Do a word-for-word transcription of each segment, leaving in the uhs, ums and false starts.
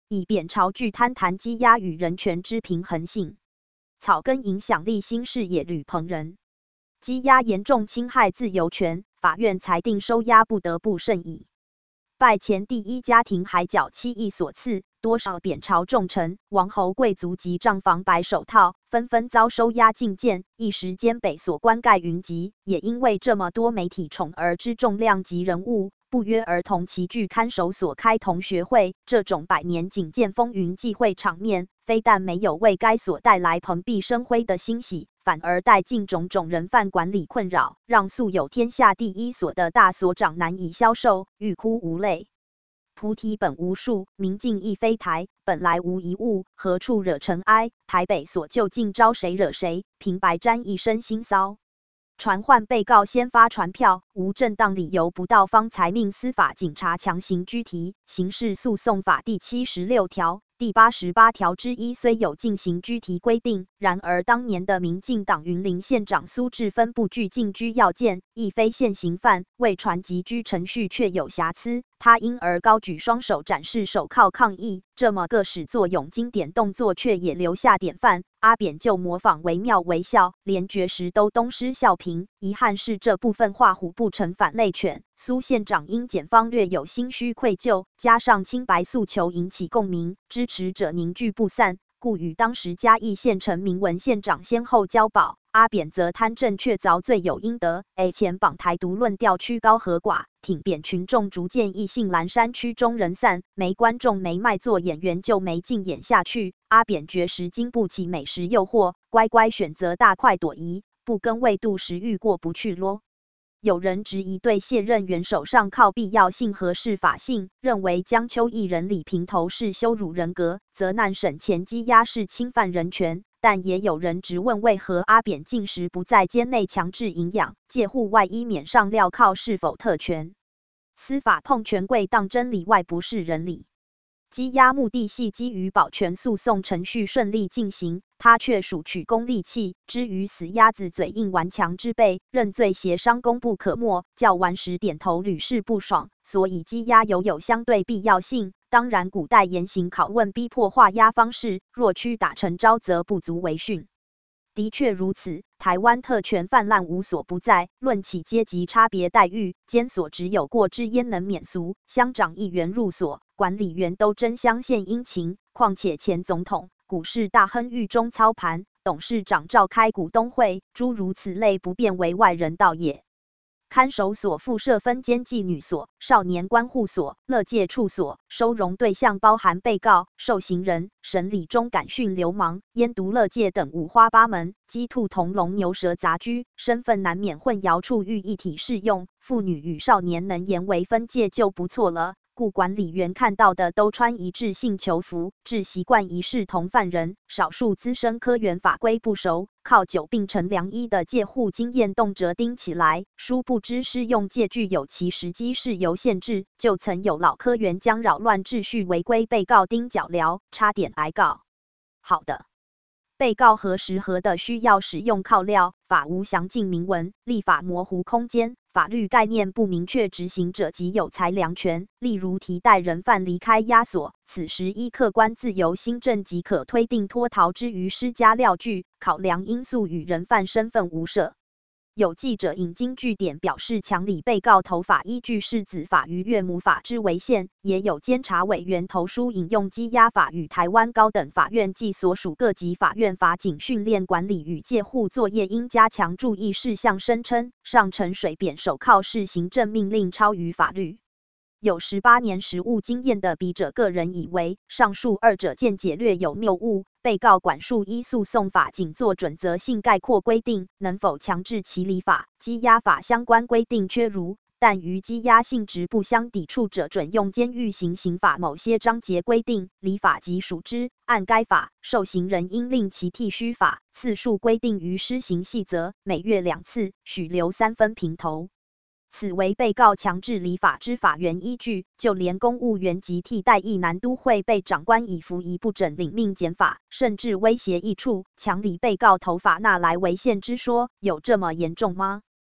以贬朝具贪谈羁押与人权之平衡性。草根影响力新视野吕鹏仁，羁押严重侵害自由权，法院裁定收押不得不慎议。拜前第一家庭海角七亿所赐，多少贬朝重臣、王侯贵族及账房白手套，纷纷遭收押禁见，一时间北所官盖云集。也因为这么多媒体宠儿之重量级人物，不约而同齐聚看守所开同学会，这种百年仅见风云际会场面，非但没有为该所带来蓬荜生辉的欣喜，反而带进种种人犯管理困扰，让素有天下第一所的大所长难以消受，欲哭无泪。菩提本无树，明镜亦非台，本来无一物，何处惹尘埃？台北所究竟招谁惹谁？平白沾一身腥骚。传唤被告先发传票，无正当理由不到方才命司法警察强行拘提。刑事诉讼法第七十六条、第八十八条之一虽有进行拘提规定，然而当年的民进党云林县长苏治芬不具禁拘要件，亦非现行犯，未传集拘程序却有瑕疵，他因而高举双手展示手铐抗议。这么个始作俑经典动作，却也留下典范。阿扁就模仿惟妙惟肖，连绝食都东施效颦。遗憾是这部分画虎不成反类犬。苏县长因检方略有心虚愧疚，加上清白诉求引起共鸣，支持者凝聚不散，故与当时嘉义县陈明文县长先后交保。阿扁则贪政却遭罪有应得。A 前绑台独论调曲高和寡，挺扁群众逐渐意兴阑珊区中人散，没观众没卖座演员就没劲演下去。阿扁绝食经不起美食诱惑，乖乖选择大快朵颐，不跟未度时遇过不去咯。有人质疑对卸任元首上铐必要性和适法性，认为江秋义人理平头是羞辱人格，责难审前羁押是侵犯人权。但也有人质问，为何阿扁禁食不在监内强制营养，借户外衣免上镣铐是否特权？司法碰权贵当真理外不是人理。羁押目的系基于保全诉讼程序顺利进行，他却属取功利器，之于死鸭子嘴硬顽强之辈，认罪协商功不可没，较完时点头屡试不爽，所以羁押犹有相对必要性。当然，古代严刑拷问逼迫画押方式，若屈打成招，则不足为训。的确如此，台湾特权泛滥无所不在。论起阶级差别待遇，监所只有过之焉能免俗，乡长议员入所，管理员都争相献殷勤。况且前总统、股市大亨狱中操盘，董事长召开股东会，诸如此类不便为外人道也。看守所附设分监妓女所、少年观护所、乐界处所，收容对象包含被告、受刑人、审理中感训流氓、烟毒乐界等五花八门，鸡兔同笼牛蛇杂居，身份难免混淆，处遇一体适用。妇女与少年能严为分界就不错了。故管理员看到的都穿一致性囚服，致习惯一视同犯人。少数资深科员法规不熟，靠久病成良医的戒护经验动辄盯起来，殊不知施用戒具有其时机事由限制。就曾有老科员将扰乱秩序违规被告盯脚镣，差点挨告。好的。被告何时何地需要使用铐镣，法无详尽明文，立法模糊空间，法律概念不明确，执行者即有裁量权。例如提带人犯离开押所，此时依客观自由心证即可推定脱逃之余施加料据，考量因素与人犯身份无涉。有记者引经据典表示，强理被告投法依据是子法与岳母法之为限，也有监察委员投书引用羁押法与台湾高等法院及所属各级法院法警训练管理与戒护作业应加强注意事项，声称上陈水扁手铐是行政命令，超于法律。有十八年实务经验的笔者个人以为，上述二者见解略有谬误。被告管束依诉讼法仅作准则性概括规定，能否强制其理法、羁押法相关规定缺如，但与羁押性质不相抵触者，准用监狱行刑法某些章节规定，理法即属之。按该法，受刑人应令其剃须发，次数规定于施行细则，每月两次，许留三分平头。此为被告强制理法之法源依据，就连公务员及替代役男都会被长官以服役不整领命减法，甚至威胁役处强理被告头发纳来为限之说，有这么严重吗？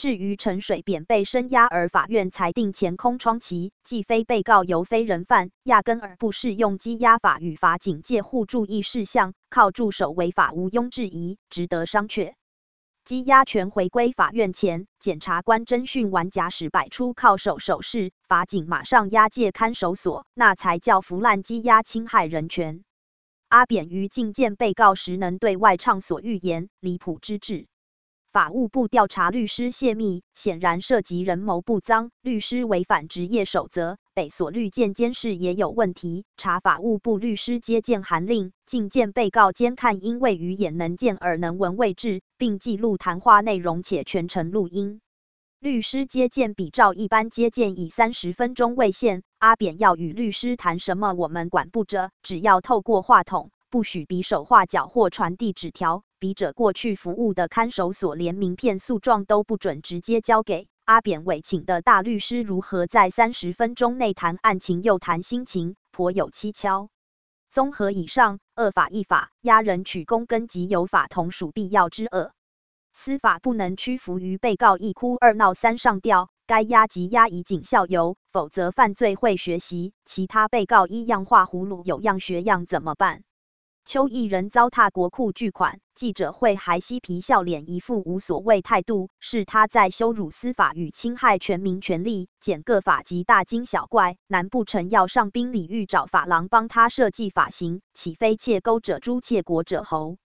至于陈水扁被声押而法院裁定前空窗期，既非被告犹非人犯，压根儿不适用羁押法与法警戒护注意事项，靠助手违法毋庸置疑，值得商榷。羁押权回归法院前，检察官侦讯完假使摆出铐手手势，法警马上押解看守所，那才叫腐烂羁押侵害人权。阿扁于觐见被告时能对外畅所欲言，离谱之至。法务部调查律师泄密，显然涉及人谋不臧，律师违反职业守则。北所律见监视也有问题，查法务部律师接见函令，觐见被告监看因为鱼眼能见而能闻未至，并记录谈话内容且全程录音。律师接见比照一般接见以三十分钟为限，阿扁要与律师谈什么我们管不着，只要透过话筒，不许比手画脚或传递纸条。笔者过去服务的看守所连名片诉状都不准直接交给。阿扁委请的大律师如何在三十分钟内谈案情又谈心情，颇有蹊跷。综合以上，恶法一法，押人取供跟即有法同属必要之恶。司法不能屈服于被告一哭二闹三上吊，该押即押以儆效尤，否则犯罪会学习。其他被告一样画葫芦有样学样怎么办？邱毅人糟蹋国库巨款，记者会还嬉皮笑脸一副无所谓态度，是他在羞辱司法与侵害全民权利，检各法及大惊小怪。难不成要上宾礼遇找发廊帮他设计发型，岂非窃钩者诛窃国者侯？